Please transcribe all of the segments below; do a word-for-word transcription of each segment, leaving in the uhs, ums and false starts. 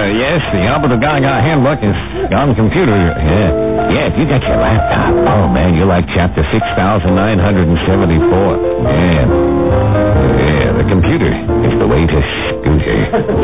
yes, the Alberta Gaga handbook is on the computer. Yeah. Yeah, if you got your laptop, oh, man, you're like chapter six thousand nine hundred seventy-four. Yeah. Yeah, the computer is the way to scooter.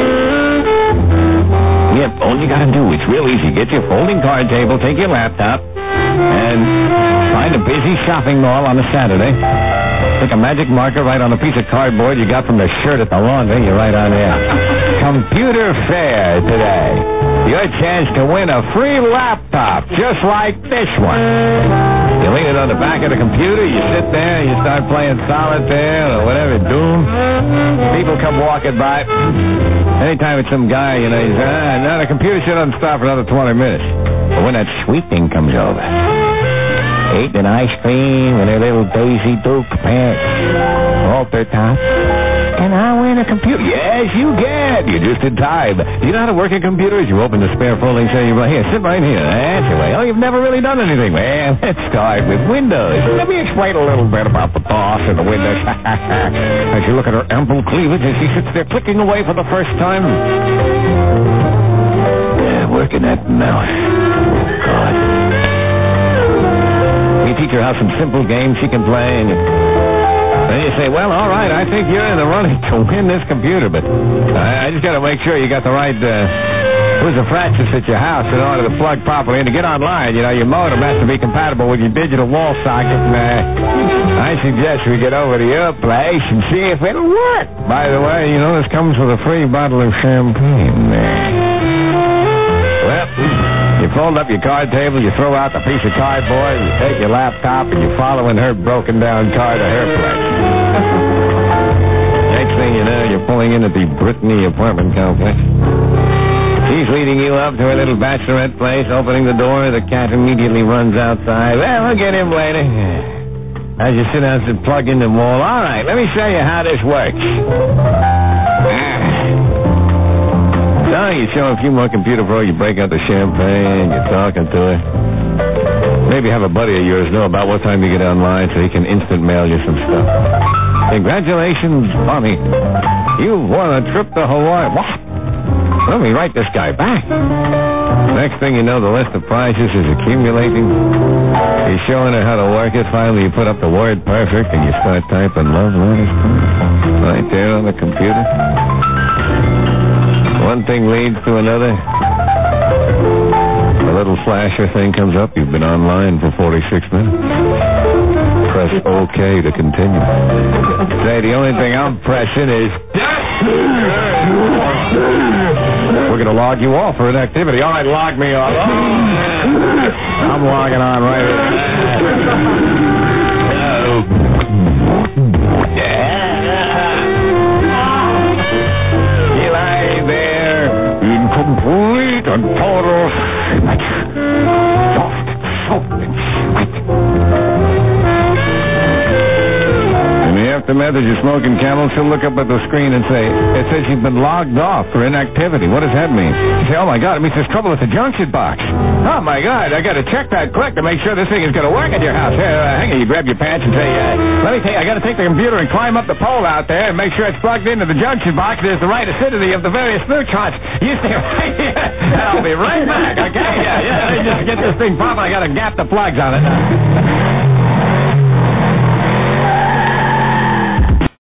Yep, all you gotta do, it's real easy. Get your folding card table, take your laptop, and find a busy shopping mall on a Saturday. Stick a magic marker right on a piece of cardboard you got from the shirt at the laundry. You're right on there. Computer Fair today. Your chance to win a free laptop, just like this one. You lean it on the back of the computer, you sit there, you start playing solitaire or whatever, Doom. People come walking by. Anytime it's some guy, you know, he's, ah, no, the computer shouldn't stop for another twenty minutes. But when that sweet thing comes over, eating ice cream in her little Daisy Duke pants, halter top, can I win a computer? Yes, you can. You're just in time. Do you know how to work a computer? You open the spare folding cell, you go, here, sit right here. That's the way. Oh, you've never really done anything. Well, let's start with Windows. Let me explain a little bit about the DOS and the Windows. As you look at her ample cleavage as she sits there clicking away for the first time. Yeah, working that mouse. Oh, God. You teach her how some simple games she can play, and you, then you say, well, all right, I think you're in the running to win this computer, but I, I just got to make sure you got the right uh, who's the fractures at your house in order to plug properly. And to get online, you know, your modem has to be compatible with your digital wall socket. And uh, I suggest we get over to your place and see if it'll work. By the way, you know, this comes with a free bottle of champagne. Well, you fold up your card table, you throw out the piece of cardboard, you take your laptop, and you're following her broken-down car to her place. Next thing you know, you're pulling in at the Brittany apartment complex. She's leading you up to her little bachelorette place, opening the door. The cat immediately runs outside. Well, we'll get him later. As you sit down and plug in the wall. All right, let me show you how this works. Now you show a few more computer pros, you break out the champagne, you're talking to her. Maybe have a buddy of yours know about what time you get online so he can instant mail you some stuff. Congratulations, Bonnie. You've won a trip to Hawaii. What? Let me write this guy back. Next thing you know, the list of prizes is accumulating. You're showing her how to work it. Finally, you put up the word perfect and you start typing love letters right there on the computer. One thing leads to another. A little flasher thing comes up. You've been online for forty-six minutes. Press OK to continue. Say, the only thing I'm pressing is... We're going to log you off for inactivity. All right, log me off. I'm logging on right here. You lie there in complete and total sweat. Soft, soft, and sweat. In the aftermath of your smoking Camel, she'll look up at the screen and say, it says you've been logged off for inactivity. What does that mean? You say, oh, my God, it means there's trouble at the junction box. Oh, my God, I got to check that quick to make sure this thing is going to work at your house. Here, uh, hang on, you grab your pants and say, uh, let me tell you, I got to take the computer and climb up the pole out there and make sure it's plugged into the junction box. There's the right acidity of the various neutrons. You stay right here, and I'll be right back, okay? Yeah, yeah, let me just get this thing popping. I got to gap the plugs on it.